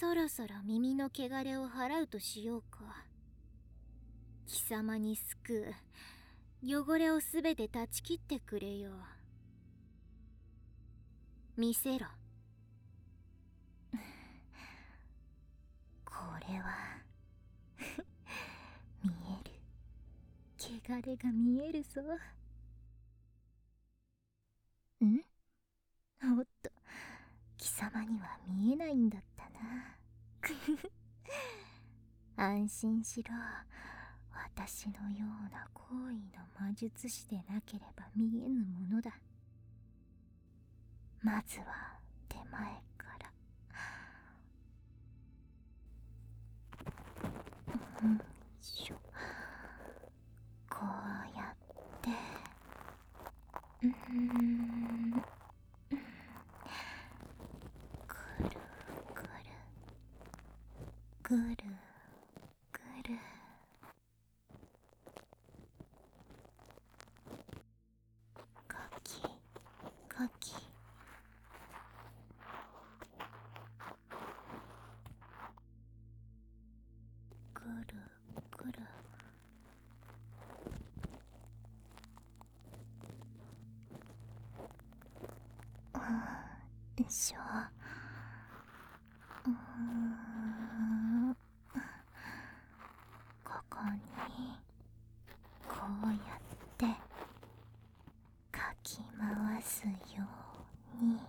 そろそろ耳の汚れを払うとしようか。貴様に救う汚れをすべて断ち切ってくれよ。見せろ。これは見える。汚れが見えるぞ。ん？おっと、貴様には見えないんだったな。安心しろ。私のような高位の魔術師でなければ見えぬものだ。まずは手前から。しょ。こうやってくるくるくるくる。かきかき。くるくる。よいしょ。ここにこうやってかき回すように。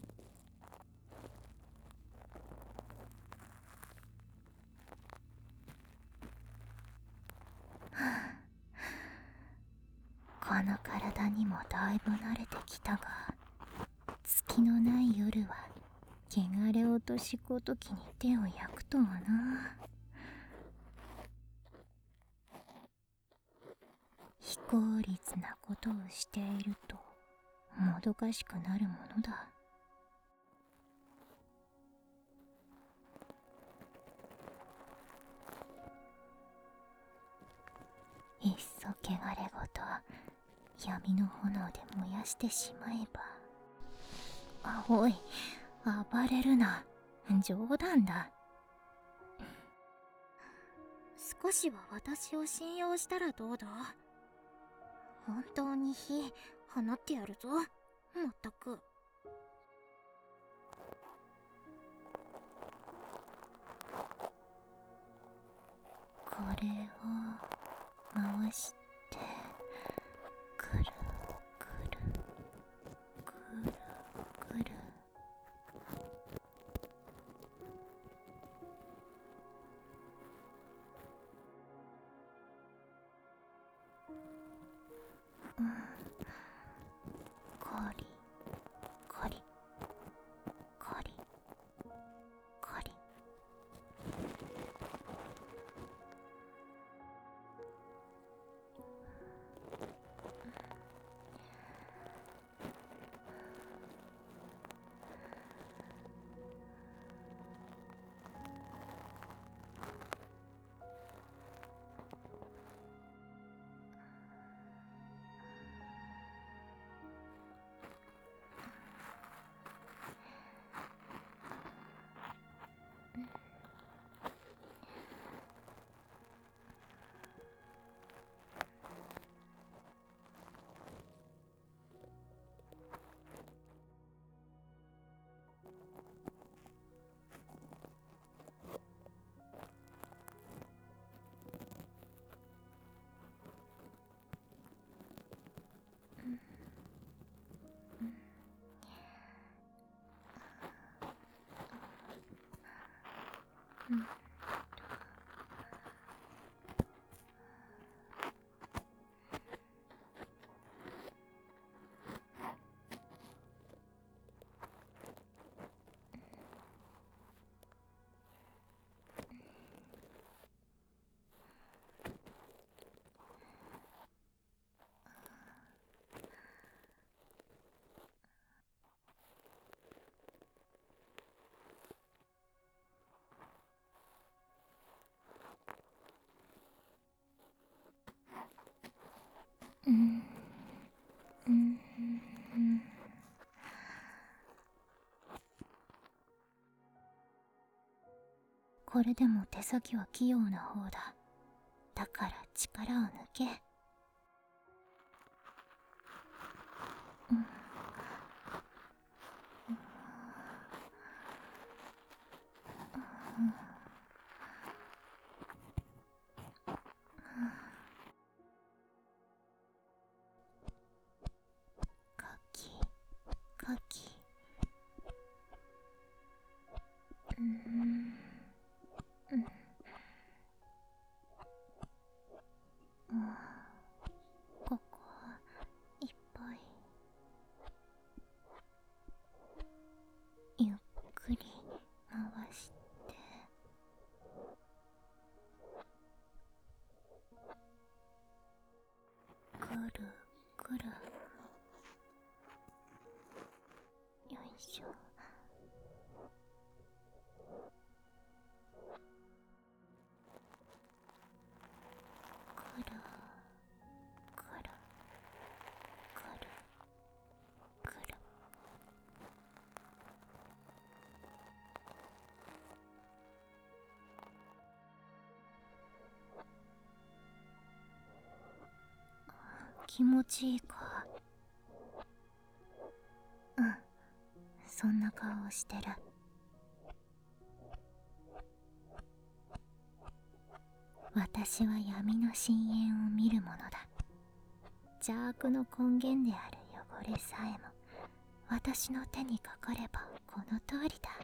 この体にもだいぶ慣れてきたが、月のない夜は汚れ落としごときに手を焼くとはな。非効率なことをしているともどかしくなるものだ。いっそ汚れごと闇の炎で燃やしてしまえば。あ、おい、暴れるな。冗談だ。少しは私を信用したらどうだ。本当に火放ってやるぞ。まったく。これを回してくるくるくるくる。コリコリコリコリ。 これでも手先は器用な方だ。だから力を抜け。カキカキ。ここいっぱい。ゆっくり回して。ぐるぐる。よいしょ。ぐるぐるぐるぐる。気持ちいいか？うん、そんな顔をしてる。私は闇の深淵を見るものだ。邪悪の根源である汚れさえも私の手にかかればこの通りだ。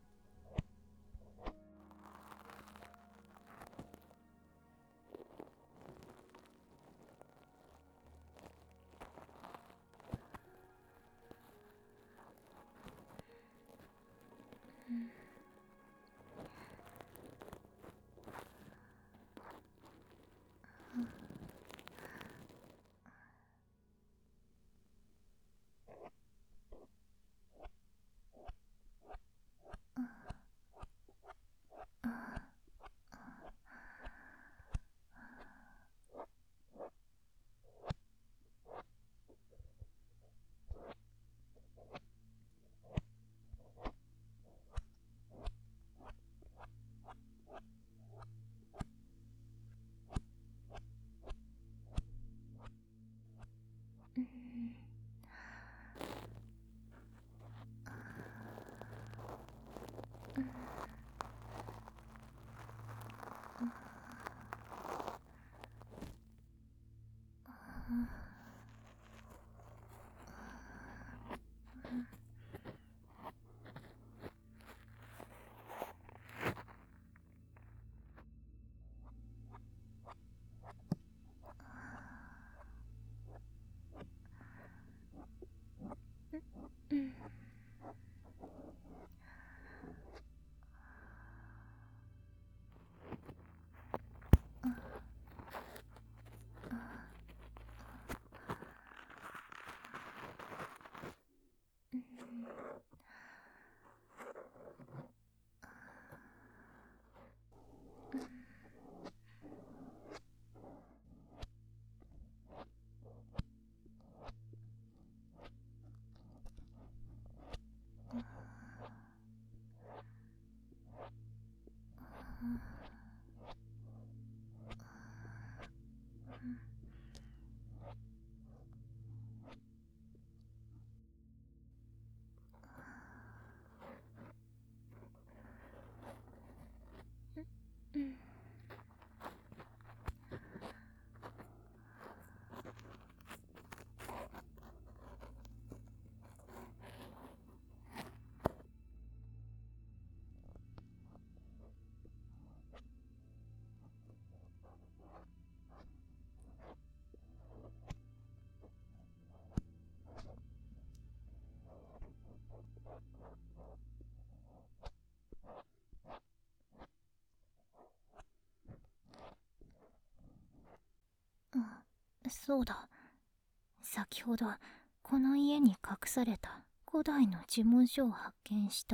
そうだ。先ほどこの家に隠された古代の呪文書を発見した。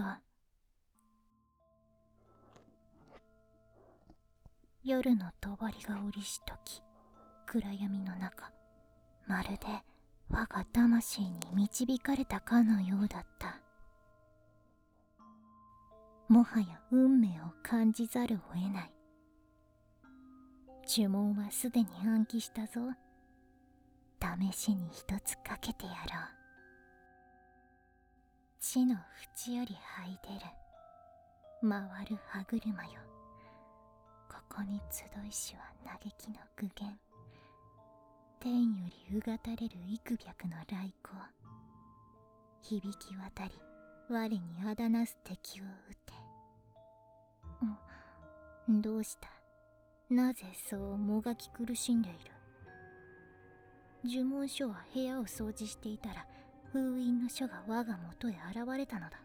夜の帳が降りしとき、暗闇の中、まるで我が魂に導かれたかのようだった。 もはや運命を感じざるを得ない。呪文はすでに暗記したぞ。試しに一つかけてやろう。地の淵より這い出る回る歯車よ。ここに集いしは嘆きの具現。天よりうがたれる幾百の来光。響き渡り我にあだなす敵を撃て。どうした？なぜそうもがき苦しんでいる？呪文書は部屋を掃除していたら封印の書が我が元へ現れたのだ。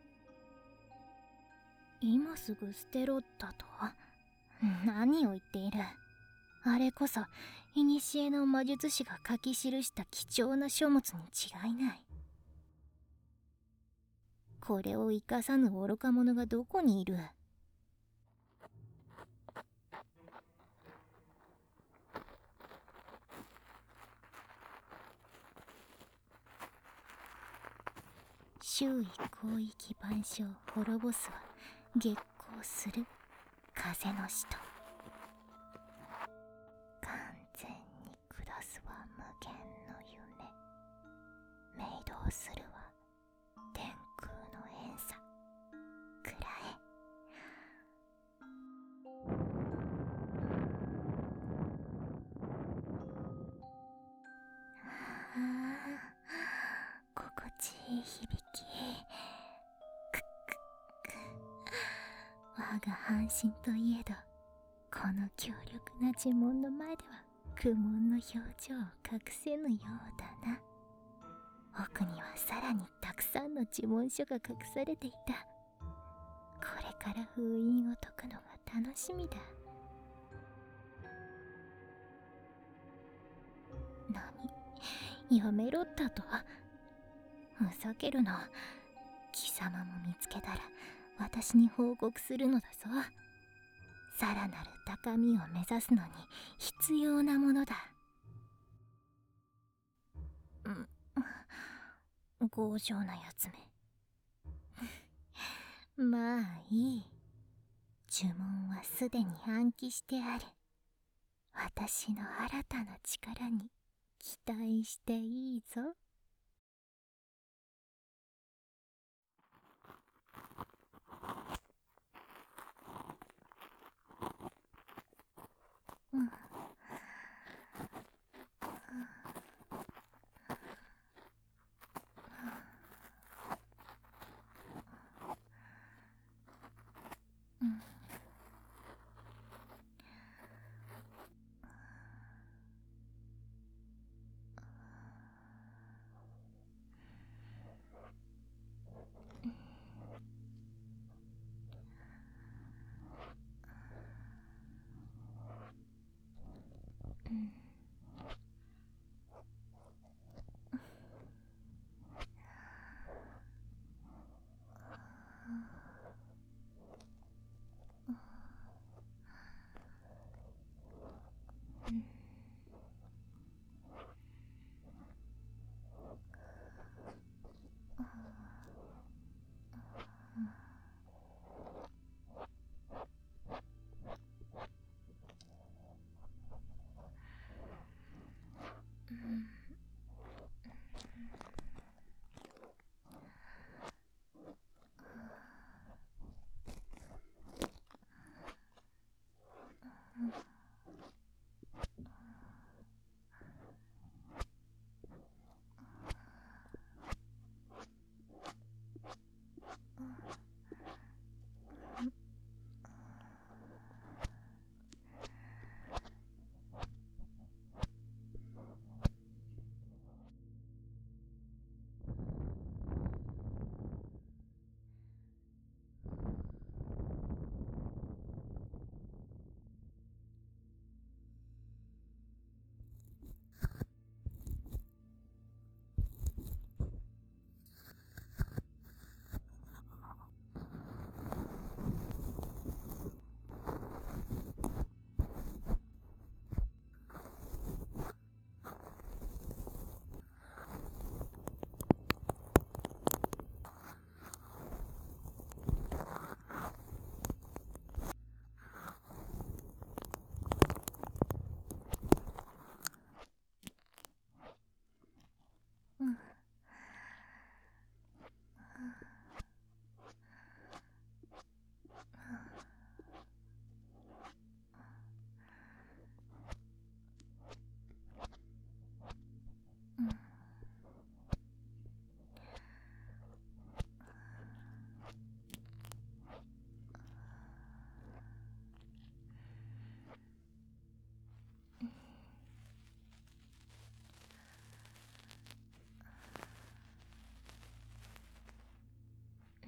今すぐ捨てろったと？何を言っている。あれこそ古の魔術師が書き記した貴重な書物に違いない。これを生かさぬ愚か者がどこにいる？周囲広域万象滅ぼすは激光する風の使徒。完全に下すは無限の夢。明動するは天空の遠さ。くらえ。心地いい響き。くっくっく。我が半身といえど、この強力な呪文の前では苦悶の表情を隠せぬようだな。奥にはさらにたくさんの呪文書が隠されていた。これから封印を解くのが楽しみだ。何？やめろったと？ふざけるな。貴様も見つけたら私に報告するのだぞ。さらなる高みを目指すのに必要なものだ。強情なやつめ。まあいい。呪文はすでに暗記してある。私の新たな力に期待していいぞ。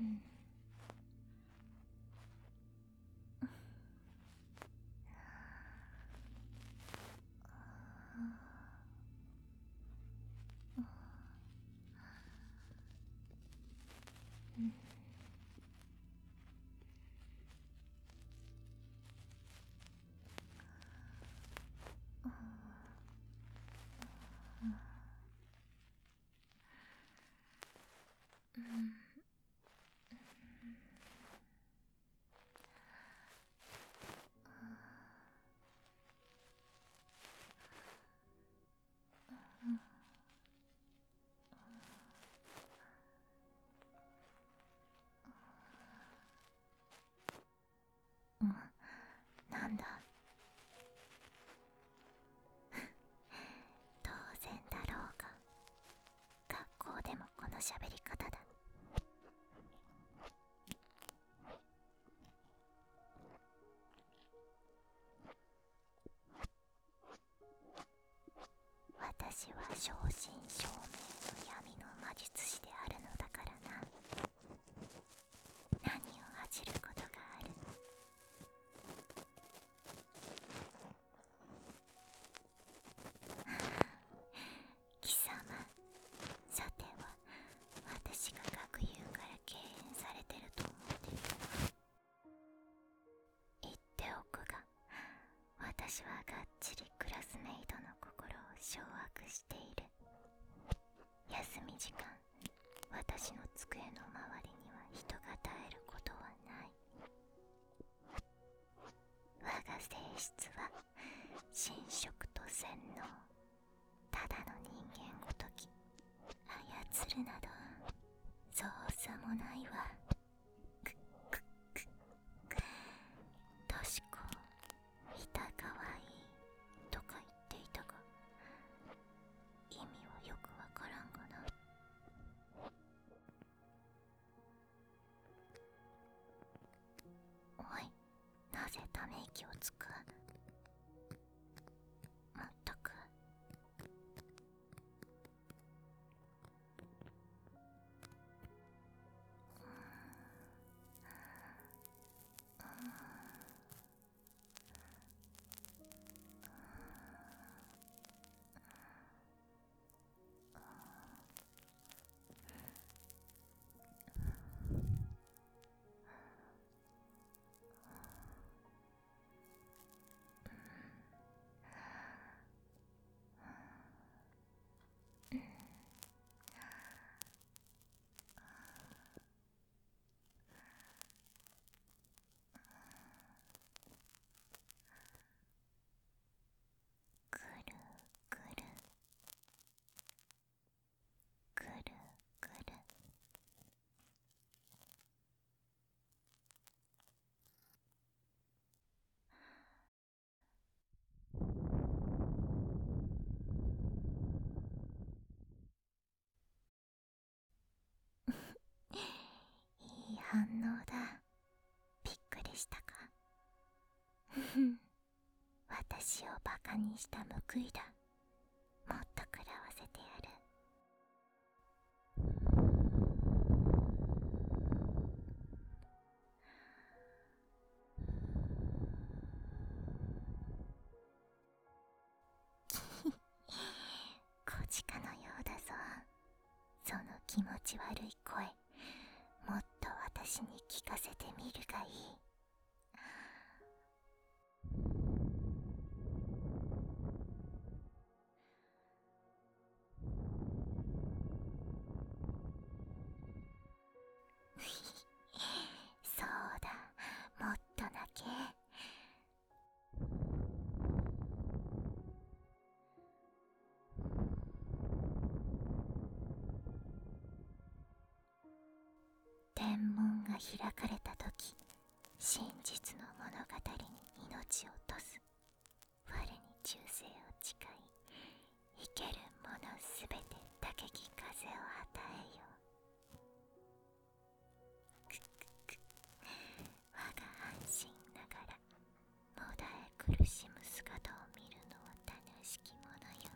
なんだ。当然だろうが、学校でもこの喋り方だ。私は正真正銘の闇の魔術師であるのだからな。何を恥じることがある。貴様、さては私が学友から敬遠されてると思っているの？言っておくが、私はがっちりクラスメイトの心を掌握している。休み時間、私の机の周りには人が絶えることはない。我が性質は神職と洗脳、ただの人間ごとき。操るなどそうさもないわ。としこ、いたかわいいとか言っていたが、意味はよくわからんがな。おい、なぜため息をつく？まったく。ぐるぐるぐるぐる。いい反応だ。びっくりしたか？私をバカにした報いだ。もっと食らわせてやる。小鹿のようだぞ。その気持ち悪い声、もっと私に聞かせてみるがいい。そうだ、もっと泣け。天門が開かれたとき、真実の物語に命を賭す。我に忠誠を誓い、生けるものすべて高き風を与えよ。我が半身ながらもだえ苦しむ姿を見るのは楽しきものよ。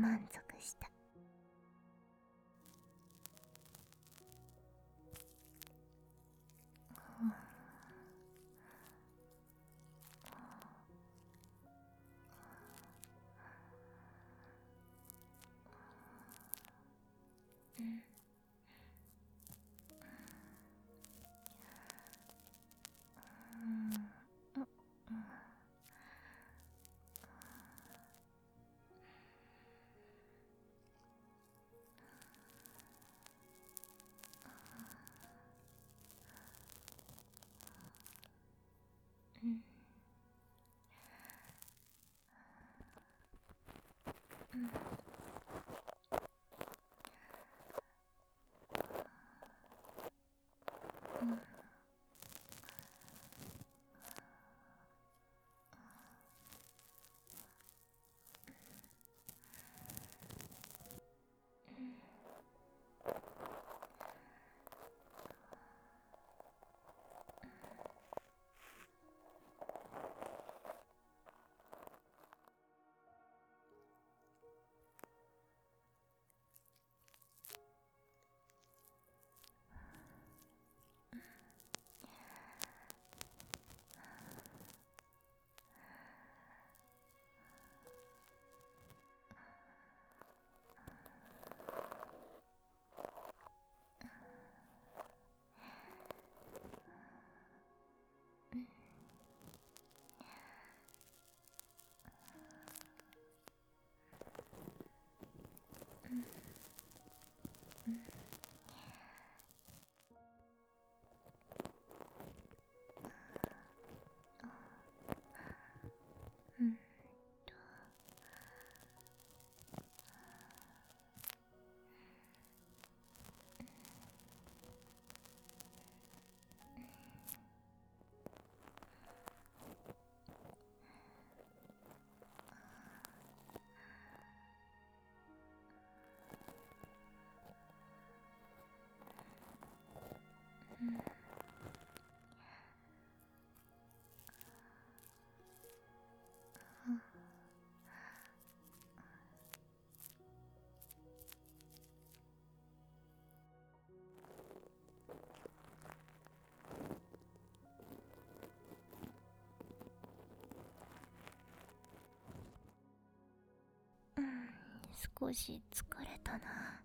満足した。少し疲れたな。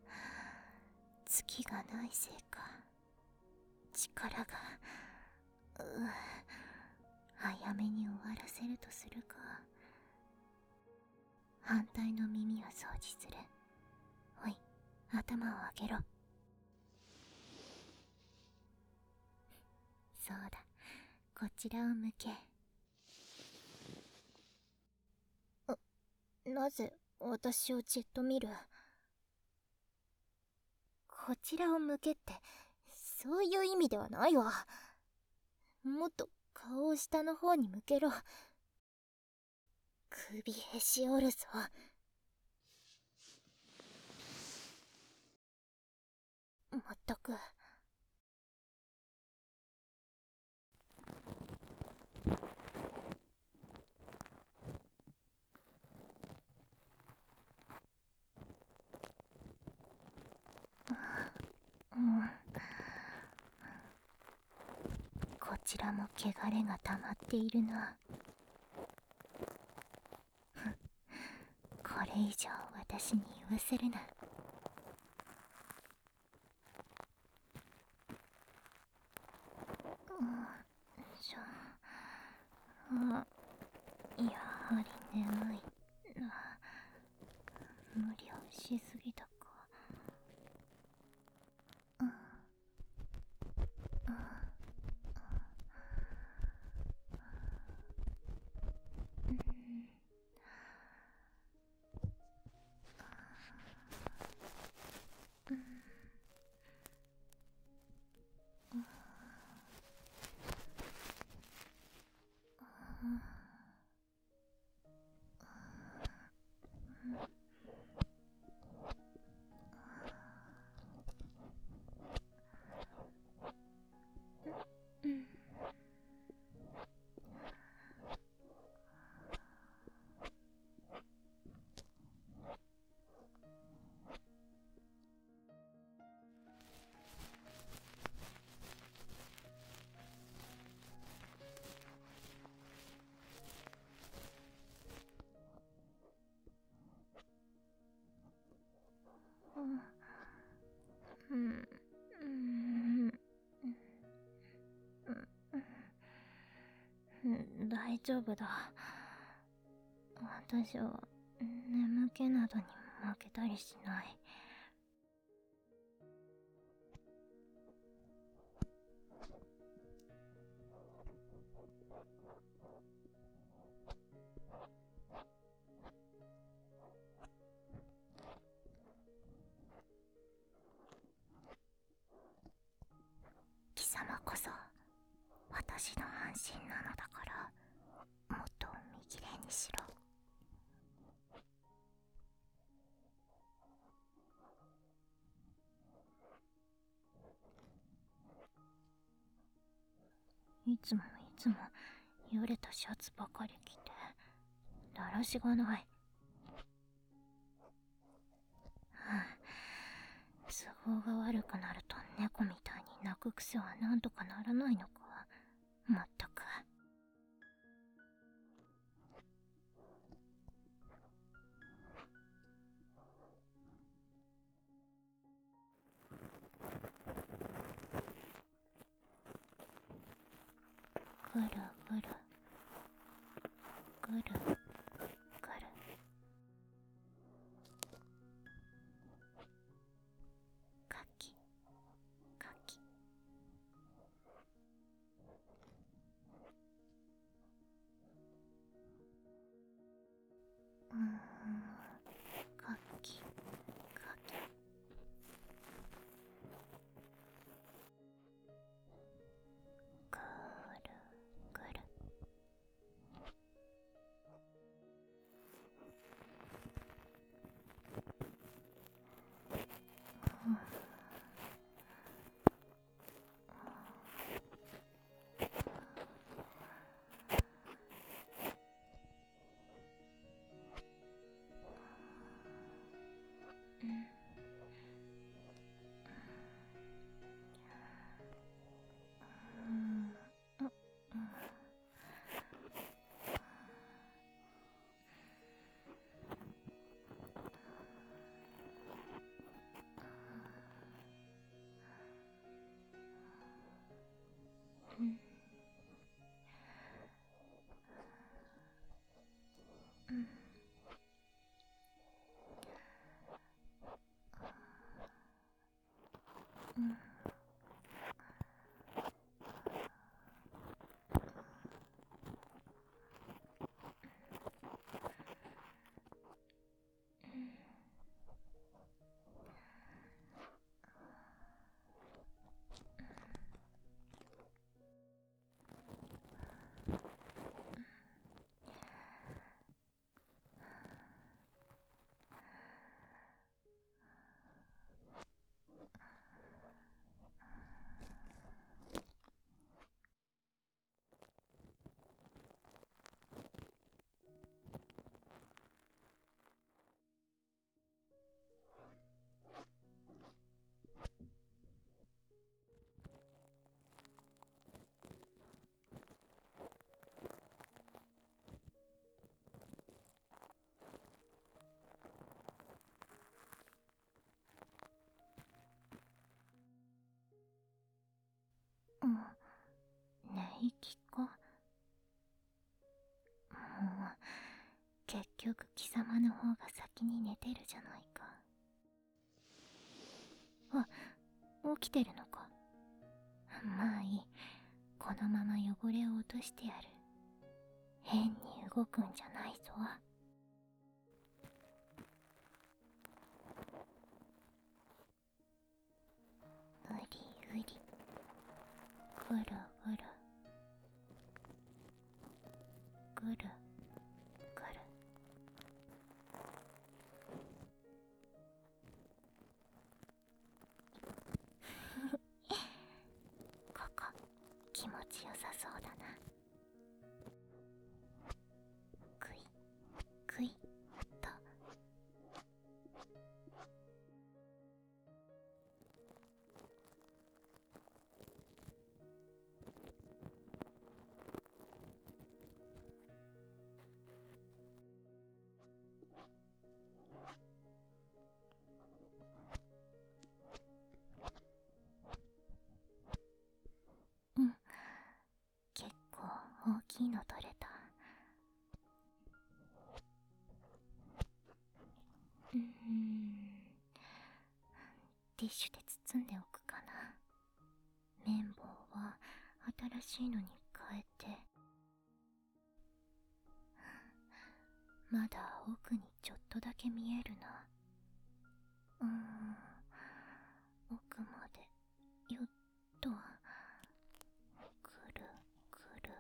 月がないせいか、力が早めに終わらせるとするか。反対の耳を掃除する。おい、頭を上げろ。そうだ、こちらを向け。なぜ私をじっと見る？こちらを向けって、そういう意味ではないわ。もっと顔を下の方に向けろ。首へし折るぞ。まったく。こちらも汚れが溜まっているな。これ以上私に言わせるな。やはり眠いな。無理をしすぎたか。 うん、うん、大丈夫だ。私は眠気などに負けたりしない。貴様こそ私の安心なのだから、もっと見切れにしろ。いつもよれたシャツばかり着てだらしがない。都合が悪くなると猫みたいに泣く癖はなんとかならないのか。まったく。ぐるぐるぐるぐる。かきかき。かきかき。ぐるぐる。寝息か。もう結局貴様の方が先に寝てるじゃないか。あ、起きてるのか。まあいい、このまま汚れを落としてやる。変に動くんじゃないぞ。うりうり、ぐるぐるぐるぐる。ここ気持ちよさそうだな。くいくいと。 大きいの取れた。ティッシュで包んでおくかな。綿棒は新しいのに変えて。まだ奥にちょっとだけ見えるな。奥までよっと。くるくる。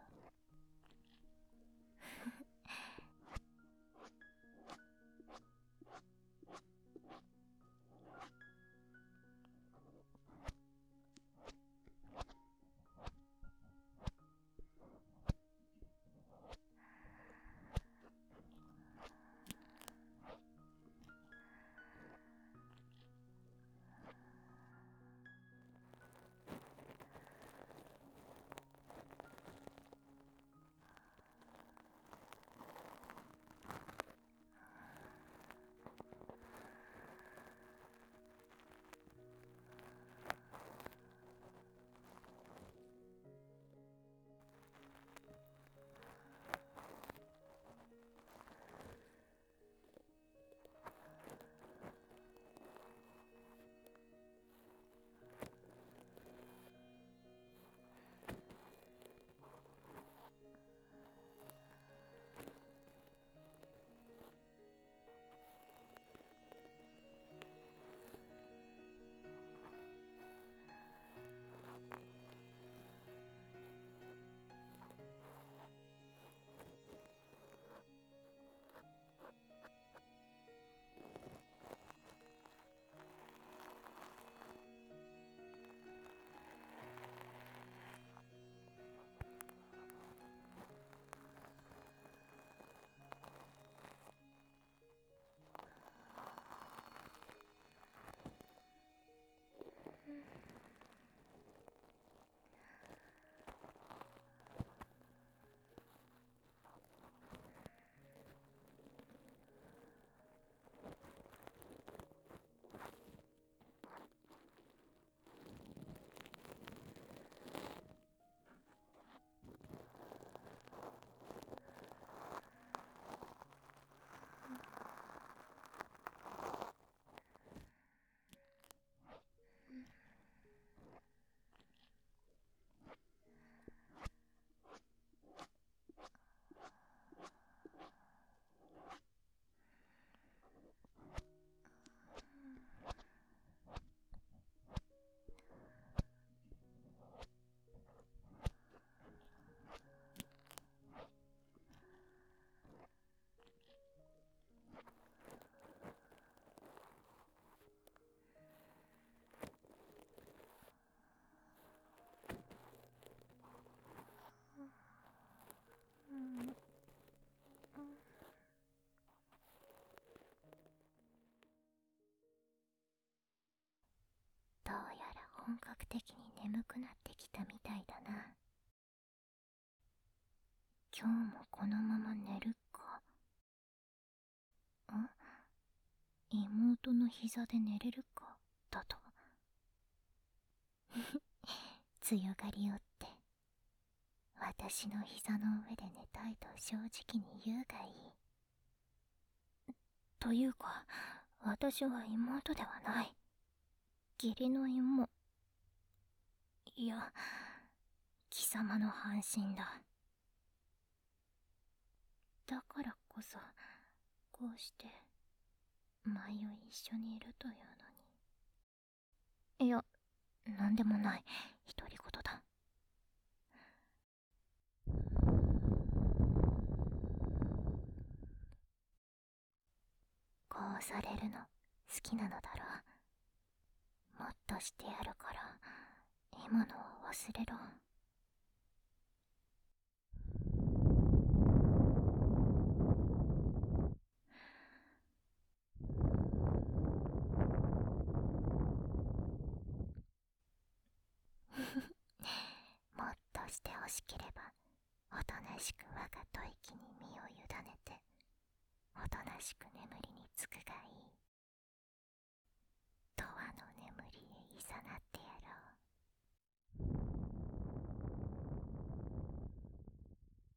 どうやら本格的に眠くなってきたみたいだな。今日もこのまま寝るか。妹の膝で寝れるかだと。強がりおって、私の膝の上で寝たいと正直に言うがいい。というか、私は妹ではない。義理の妹。いや、貴様の半身だ。だからこそ、こうして毎夜一緒にいるというのに。いや、なんでもない。独り言だ。こうされるの好きなのだろう。もっとしてやるから、今のは忘れろ。もっとしてほしければ、おとなしく我が吐息に身を委ねて、おとなしく眠りにつくがいい。永遠の眠りへいざなってやろう。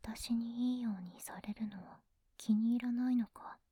私にいいようにされるのは気に入らないのか。